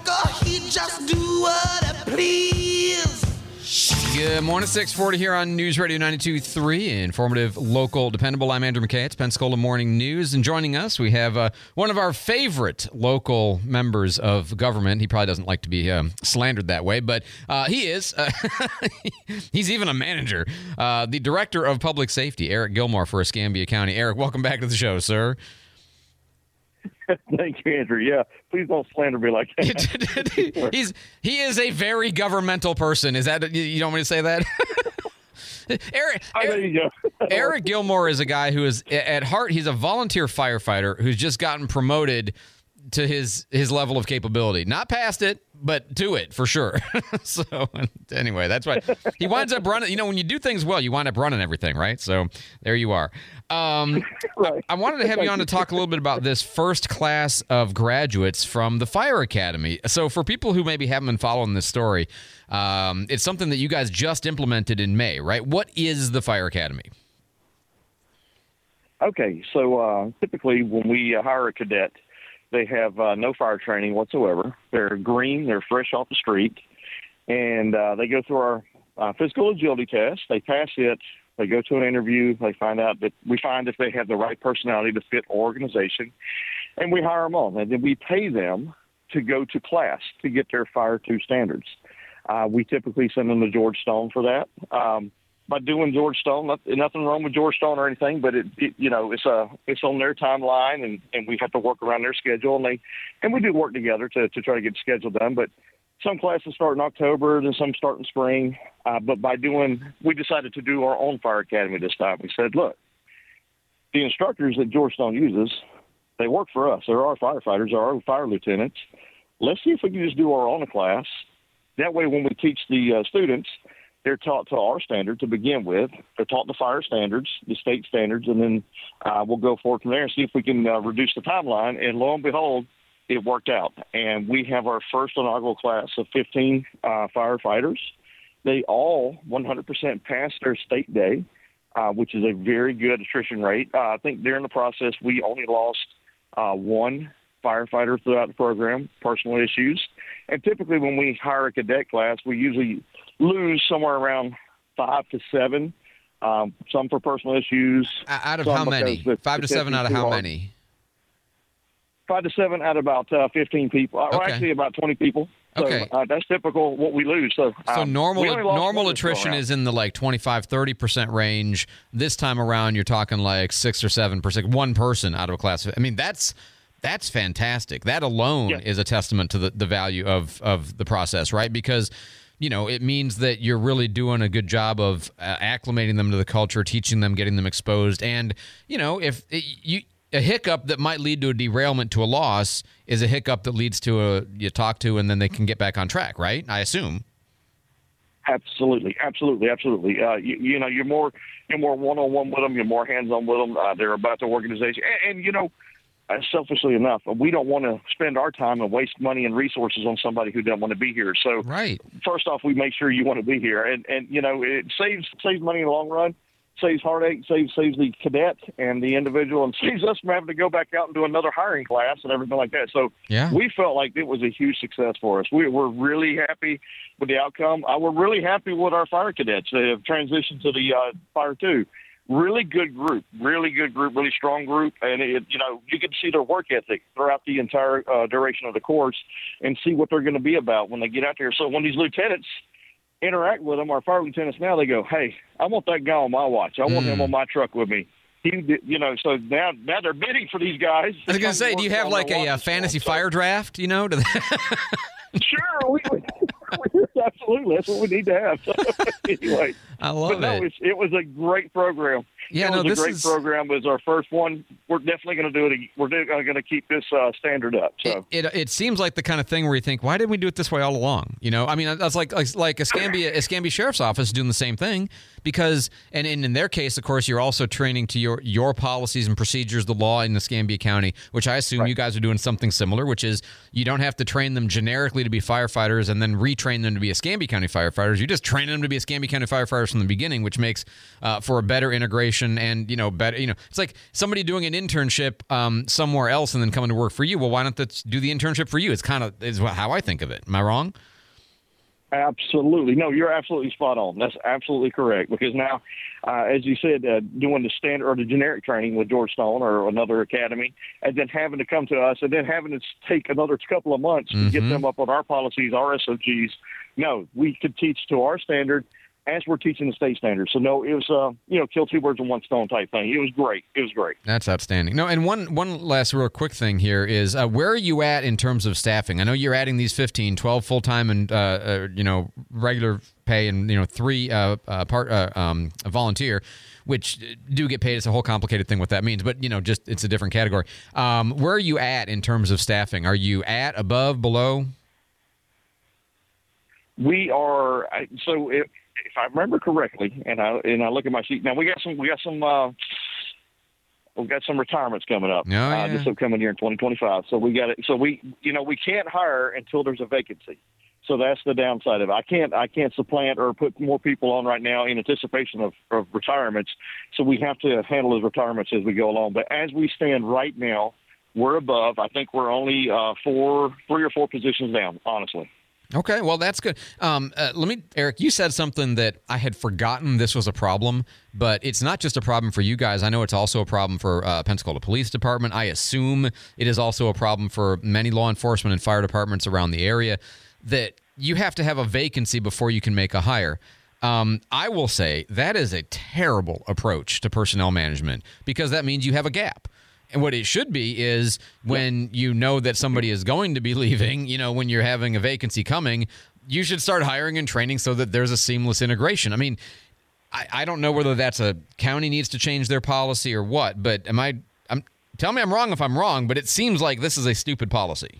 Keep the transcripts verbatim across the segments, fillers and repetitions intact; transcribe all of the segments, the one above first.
joker, he just do what he please. Good morning, six forty here on News Radio ninety-two point three. Informative, local, dependable. I'm Andrew McKay. It's Pensacola Morning News. And joining us, we have uh, one of our favorite local members of government. He probably doesn't like to be um, slandered that way, but uh, he is. Uh, he's even a manager. Uh, the Director of Public Safety, Eric Gilmore for Escambia County. Eric, welcome back to the show, sir. Thank you, Andrew. Yeah, please don't slander me like that. He's he is a very governmental person. Is that you don't want me to say that? Eric, oh, there you go. Eric Gilmore is a guy who is at heart he's a volunteer firefighter who's just gotten promoted to his his level of capability. Not past it, but to it for sure. So anyway, that's why he winds up running. You know, when you do things well, you wind up running everything, right? So there you are. Um, right. I, I wanted to have you on to talk a little bit about this first class of graduates from the Fire Academy. So for people who maybe haven't been following this story, um, it's something that you guys just implemented in May, right? What is the Fire Academy? Okay, so uh, typically when we uh, hire a cadet, they have uh, no fire training whatsoever. They're green. They're fresh off the street. And uh, they go through our uh, physical agility test. They pass it. They go to an interview. They find out that we find if they have the right personality to fit our organization. And we hire them on. And then we pay them to go to class to get their Fire two standards. Uh, we typically send them to George Stone for that. Um, by doing George Stone, not, nothing wrong with George Stone or anything, but it, it you know, it's a it's on their timeline, and, and we have to work around their schedule, and they and we do work together to, to try to get the schedule done. But some classes start in October, then some start in spring. Uh, but by doing, we decided to do our own Fire Academy this time. We said, look, the instructors that George Stone uses, they work for us. They're our firefighters, they're our fire lieutenants. Let's see if we can just do our own class. That way, when we teach the uh, students, they're taught to our standard to begin with. They're taught the fire standards, the state standards, and then uh, we'll go forward from there and see if we can uh, reduce the timeline. And lo and behold, it worked out. And we have our first inaugural class of fifteen uh, firefighters. They all one hundred percent passed their state day, uh, which is a very good attrition rate. Uh, I think during the process, we only lost uh, one firefighter throughout the program, personal issues. And typically when we hire a cadet class, we usually lose somewhere around five to seven, um, some for personal issues. Out of how many? The, five the to seven out of how hard. many? Five to seven out of about uh, fifteen people, okay. or actually about twenty people. So okay. uh, that's typical what we lose. So, so um, normal normal one attrition is in the like twenty-five, thirty percent range. This time around, you're talking like six or seven percent, one person out of a class. I mean, that's that's fantastic. That alone yeah. is a testament to the, the value of, of the process, right? Because you know, it means that you're really doing a good job of uh, acclimating them to the culture, teaching them, getting them exposed. And, you know, if it, you a hiccup that might lead to a derailment to a loss is a hiccup that leads to a you talk to and then they can get back on track, right? I assume. Absolutely, absolutely, absolutely. Uh, you, you know, you're more you're more one-on-one with them. You're more hands-on with them. Uh, they're about the organization. And, and you know, Uh, selfishly enough, we don't want to spend our time and waste money and resources on somebody who doesn't want to be here. So, right. first off, we make sure you want to be here, and and you know it saves saves money in the long run, saves heartache, saves saves the cadet and the individual, and saves us from having to go back out and do another hiring class and everything like that. So, yeah. we felt like it was a huge success for us. We we're really happy with the outcome. Uh, we're really happy with our fire cadets that have transitioned to the uh, Fire two. Really good group, really good group, really strong group. And, it, you know, you can see their work ethic throughout the entire uh, duration of the course and see what they're going to be about when they get out there. So when these lieutenants interact with them, our fire lieutenants now, they go, hey, I want that guy on my watch. I want mm. him on my truck with me. He, you know, so now, now they're bidding for these guys. I was going to say, do you have like a uh, fantasy fire so. draft, you know? To Sure, we, we, absolutely. That's what we need to have. So, anyway, I love but no, it. It, it was a great program. Yeah, it no, was this a great is... program. It was our first one. We're definitely going to do it. We're going to keep this uh, standard up. So it, it it seems like the kind of thing where you think, why didn't we do it this way all along? You know, I mean, that's like like, like Escambia Escambia Sheriff's Office doing the same thing because, and, and in their case, of course, you're also training to your your policies and procedures, the law in Escambia County, which I assume right. you guys are doing something similar, which is you don't have to train them generically to be firefighters and then retrain them to be Escambia County firefighters. You just train them to be Escambia County firefighters from the beginning, which makes uh, for a better integration information and, you know, better, you know, it's like somebody doing an internship um, somewhere else and then coming to work for you. Well, why not they do the internship for you? It's kind of is how I think of it. Am I wrong? Absolutely. No, you're absolutely spot on. That's absolutely correct. Because now, uh, as you said, uh, doing the standard or the generic training with George Stone or another academy, and then having to come to us and then having to take another couple of months mm-hmm. to get them up on our policies, our S O Gs. No, we could teach to our standard as we're teaching the state standard. So, no, it was, uh, you know, kill two birds with one stone type thing. It was great. It was great. That's outstanding. No, and one one last real quick thing here is uh, where are you at in terms of staffing? I know you're adding these fifteen, twelve full-time and, uh, uh, you know, regular pay and, you know, three uh, uh, part uh, um, volunteer, which do get paid. It's a whole complicated thing what that means, but, you know, just it's a different category. Um, where are you at in terms of staffing? Are you at, above, below? We are, so if, if I remember correctly, and I and I look at my sheet now, we got some we got some uh, we got some retirements coming up. Oh, yeah. uh, this upcoming year in twenty twenty-five. So we got it. So we you know we can't hire until there's a vacancy. So that's the downside of it. I can't I can't supplant or put more people on right now in anticipation of, of retirements. So we have to handle those retirements as we go along. But as we stand right now, we're above. I think we're only uh, four, three or four positions down, honestly. Okay, well, that's good. Um, uh, let me, Eric, you said something that I had forgotten this was a problem, but it's not just a problem for you guys. I know it's also a problem for uh, Pensacola Police Department. I assume it is also a problem for many law enforcement and fire departments around the area, that you have to have a vacancy before you can make a hire. Um, I will say that is a terrible approach to personnel management because that means you have a gap. And what it should be is when you know that somebody is going to be leaving, you know, when you're having a vacancy coming, you should start hiring and training so that there's a seamless integration. I mean, I, I don't know whether that's a county needs to change their policy or what, but am I, I'm, tell me I'm wrong if I'm wrong, but it seems like this is a stupid policy.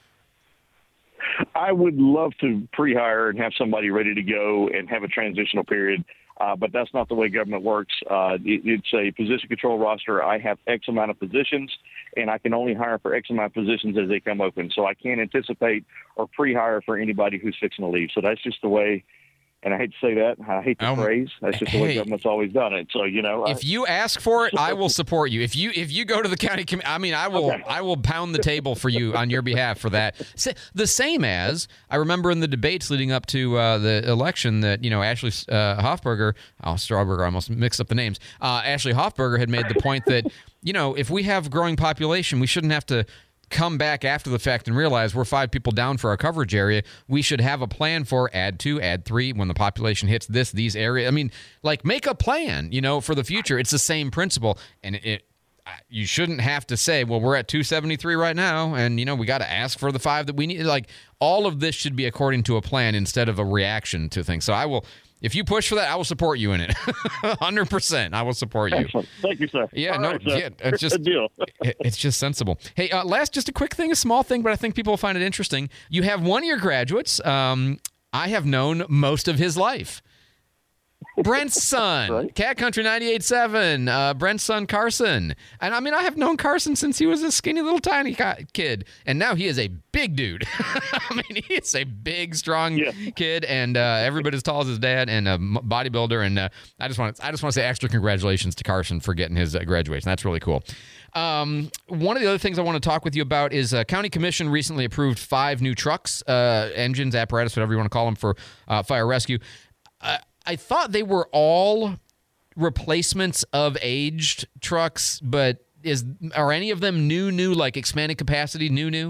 I would love to pre-hire and have somebody ready to go and have a transitional period. Uh, but that's not the way government works. Uh, it, it's a position control roster. I have X amount of positions, and I can only hire for X amount of positions as they come open. So I can't anticipate or pre-hire for anybody who's fixing to leave. So that's just the way. And I hate to say that. I hate the um, phrase. That's just the way hey, government's always done it. So, you know. If I, you ask for it, I will support you. If you if you go to the county committee, I mean, I will okay. I will pound the table for you on your behalf for that. The same as, I remember in the debates leading up to uh, the election that, you know, Ashley uh, Hoffberger, oh, Strawberger, I almost mixed up the names. Uh, Ashley Hoffberger had made the point that, you know, if we have growing population, we shouldn't have to come back after the fact and realize we're five people down for our coverage area. We should have a plan for add two, add three, when the population hits this, these areas. I mean, like, make a plan, you know, for the future. It's the same principle. And it, it you shouldn't have to say, well, we're at two seventy-three right now, and, you know, we got to ask for the five that we need. Like, all of this should be according to a plan instead of a reaction to things. So I will, if you push for that, I will support you in it. one hundred percent. I will support you. Excellent. Thank you, sir. Yeah, All no, right, sir. yeah, it's just, deal. it, it's just sensible. Hey, uh, last, just a quick thing, a small thing, but I think people will find it interesting. You have one of your graduates. Um, I have known most of his life. Brent's son, right. Cat Country ninety-eight point seven, uh, Brent's son, Carson. And I mean, I have known Carson since he was a skinny little tiny kid. And now he is a big dude. I mean, he is a big, strong yeah. kid, and uh, every bit as tall as his dad, and a bodybuilder. And uh, I just want to I just want to say extra congratulations to Carson for getting his uh, graduation. That's really cool. Um, one of the other things I want to talk with you about is uh, County Commission recently approved five new trucks, uh, engines, apparatus, whatever you want to call them, for uh, fire rescue. Uh, I thought they were all replacements of aged trucks, but is are any of them new, new, like expanded capacity, new, new?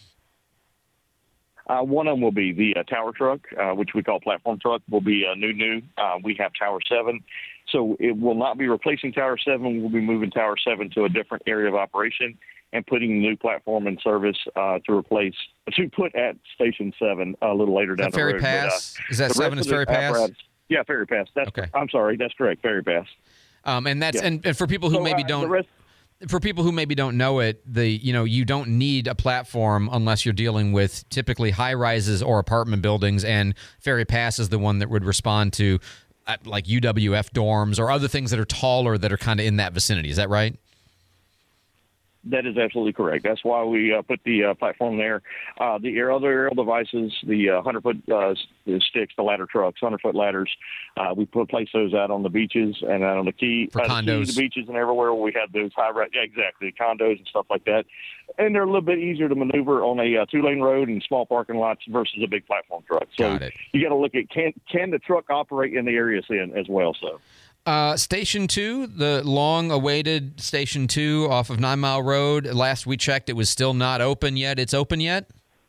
Uh, one of them will be the uh, tower truck, uh, which we call platform truck, will be uh, new, new. Uh, we have Tower seven. So it will not be replacing Tower seven. We'll be moving Tower seven to a different area of operation and putting a new platform in service uh, to replace, to put at Station seven a little later down the Ferry road. Pass? But, uh, is that seven is Ferry Pass? Apparatus, yeah, Ferry Pass. That's, okay. I'm sorry, that's correct, Ferry Pass. Um, and that's yeah. and, and for people who so, maybe uh, don't rest, for people who maybe don't know it, the you know you don't need a platform unless you're dealing with typically high rises or apartment buildings, and Ferry Pass is the one that would respond to uh, like U W F dorms or other things that are taller that are kind of in that vicinity. Is that right? That is absolutely correct. That's why we uh, put the uh, platform there. Uh, the air, other aerial devices, the uh, hundred-foot uh, sticks, the ladder trucks, hundred-foot ladders, uh, we put place those out on the beaches and out on the key, for uh, condos, the, key, the beaches, and everywhere where we have those high, yeah, exactly, condos and stuff like that. And they're a little bit easier to maneuver on a uh, two-lane road and small parking lots versus a big platform truck. So Got it. you got to look at can can the truck operate in the area it's in as well. So. Uh, Station two, the long-awaited Station two off of Nine Mile Road. Last we checked, it was still not open yet. It's open yet?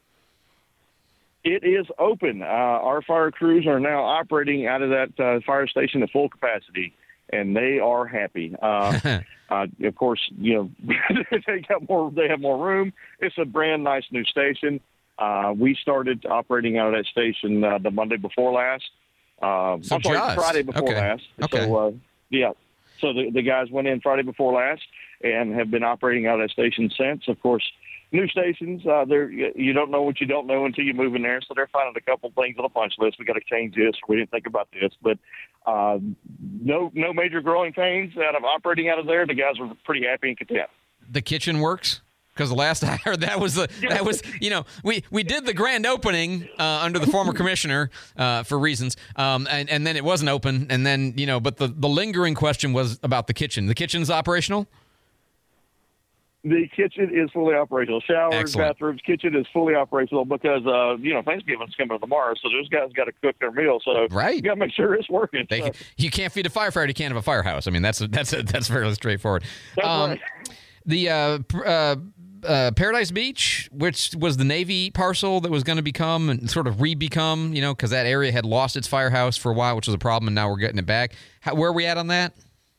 It is open. Uh, our fire crews are now operating out of that uh, fire station at full capacity, and they are happy. Uh, uh, of course, you know they got more. They have more room. It's a brand nice new station. Uh, we started operating out of that station uh, the Monday before last. Uh, so I'm sorry, just. Friday before okay. last. Okay. So, uh, yeah. So the, the guys went in Friday before last and have been operating out of that station since. Of course, new stations, uh, they're, you don't know what you don't know until you move in there. So they're finding a couple things on the punch list. We got to change this, or we didn't think about this. But uh, no, no major growing pains out of operating out of there. The guys are pretty happy and content. The kitchen works? Because the last I heard, that was the that was you know we, we did the grand opening uh, under the former commissioner uh, for reasons, um, and and then it wasn't open, and then you know, but the, the lingering question was about the kitchen. The kitchen's operational. The kitchen is fully operational. Showers, Excellent. bathrooms, kitchen is fully operational because uh, you know Thanksgiving's coming tomorrow, so those guys got to cook their meal. So right. you got to make sure it's working. They, so. You can't feed a firefighter. You can't have a firehouse. I mean, that's that's that's fairly straightforward. That's um, right. The uh, uh, uh, Paradise Beach, which was the Navy parcel that was going to become and sort of re-become, you know, because that area had lost its firehouse for a while, which was a problem, and now we're getting it back. How, where are we at on that?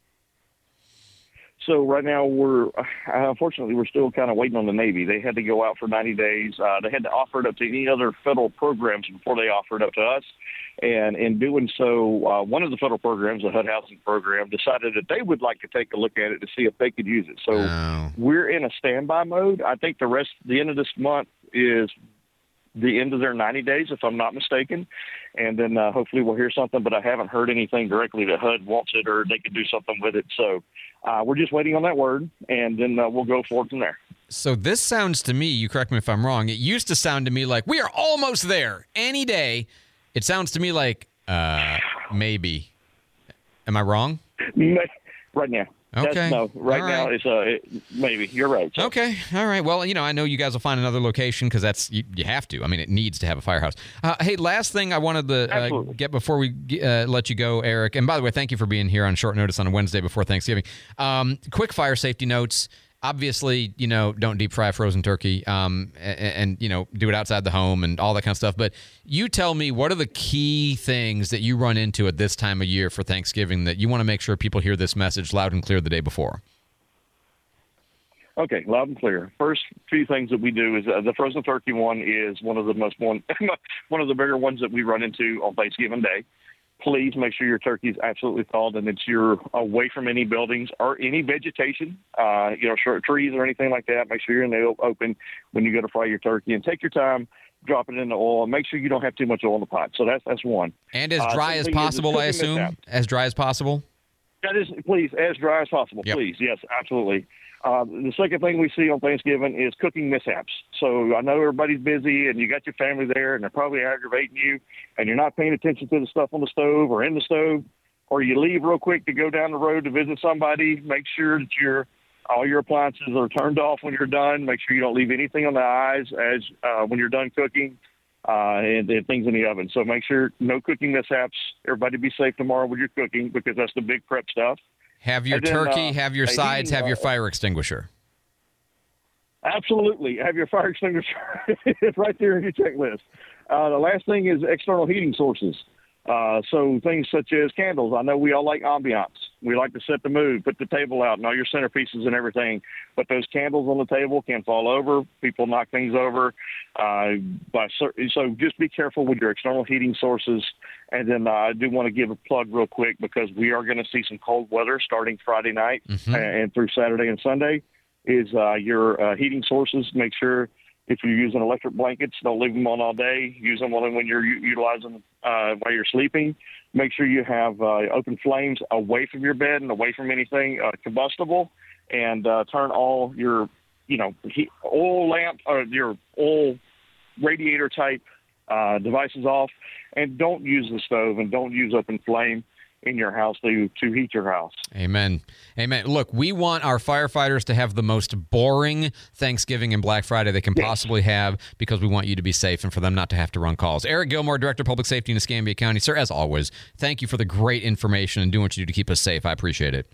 So right now we're, uh, unfortunately, we're still kind of waiting on the Navy. They had to go out for ninety days. Uh, they had to offer it up to any other federal programs before they offered it up to us. And in doing so, uh, one of the federal programs, the H U D housing program, decided that they would like to take a look at it to see if they could use it. So Oh. we're in a standby mode. I think the rest, the end of this month is the end of their ninety days, if I'm not mistaken. And then uh, hopefully we'll hear something, but I haven't heard anything directly that H U D wants it or they could do something with it. So uh, we're just waiting on that word, and then uh, we'll go forward from there. So this sounds to me, you correct me if I'm wrong, it used to sound to me like we are almost there any day. It sounds to me like uh, maybe. Am I wrong? Right now. Okay. That's, no, right, All now right. it's uh, it, maybe. You're right. So. Okay. All right. Well, you know, I know you guys will find another location because that's you, you have to. I mean, it needs to have a firehouse. Uh, hey, last thing I wanted to uh, Absolutely. get before we uh, let you go, Eric. And by the way, thank you for being here on short notice on a Wednesday before Thanksgiving. Um, quick fire safety notes. Obviously, you know, don't deep fry frozen turkey, um, and, and you know, do it outside the home and all that kind of stuff. But you tell me, what are the key things that you run into at this time of year for Thanksgiving that you want to make sure people hear this message loud and clear the day before? Okay, loud and clear. First few things that we do is uh, the frozen turkey one is one of the most one one of the bigger ones that we run into on Thanksgiving Day. Please make sure your turkey is absolutely thawed and that you're away from any buildings or any vegetation, uh, you know, short trees or anything like that. Make sure you're in the open when you go to fry your turkey, and take your time, drop it in the oil, and make sure you don't have too much oil in the pot. So that's that's one. And as Uh, dry as second thing is possible, I cooking assume? mishaps. As dry as possible? That is, please, as dry as possible, Yep. please. Yes, absolutely. Uh, the second thing we see on Thanksgiving is cooking mishaps. So I know everybody's busy and you got your family there and they're probably aggravating you and you're not paying attention to the stuff on the stove or in the stove, or you leave real quick to go down the road to visit somebody. Make sure that your all your appliances are turned off when you're done. Make sure you don't leave anything on the eyes as uh, when you're done cooking. Uh, and, and things in the oven. So make sure no cooking mishaps. Everybody be safe tomorrow with your cooking because that's the big prep stuff. Have your And then, turkey, uh, have your a sides, heating, have your uh, fire extinguisher. Absolutely. Have your fire extinguisher. It's right there in your checklist. Uh, the last thing is external heating sources. Uh, so things such as candles. I know we all like ambiance. We like to set the mood, put the table out and all your centerpieces and everything. But those candles on the table can fall over. People knock things over. Uh, by cer- so just be careful with your external heating sources. And then uh, I do want to give a plug real quick because we are going to see some cold weather starting Friday night Mhm. and through Saturday and Sunday. Is uh, your uh, heating sources. Make sure if you're using electric blankets, don't leave them on all day. Use them only when you're u- utilizing uh, while you're sleeping. Make sure you have uh, open flames away from your bed and away from anything uh, combustible. And uh, turn all your you know, he, oil lamp or your oil radiator type uh, devices off, and don't use the stove and don't use open flame in your house to, to heat your house. Amen. Amen. Look, we want our firefighters to have the most boring Thanksgiving and Black Friday they can Yes. possibly have, because we want you to be safe and for them not to have to run calls. Eric Gilmore, Director of Public Safety in Escambia County. Sir, as always, thank you for the great information and doing what you do to keep us safe. I appreciate it.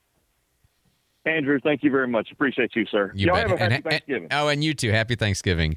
Andrew, thank you very much. Appreciate you, sir. You Y'all bet. have a happy And- and- Thanksgiving. oh, and you too. Happy Thanksgiving.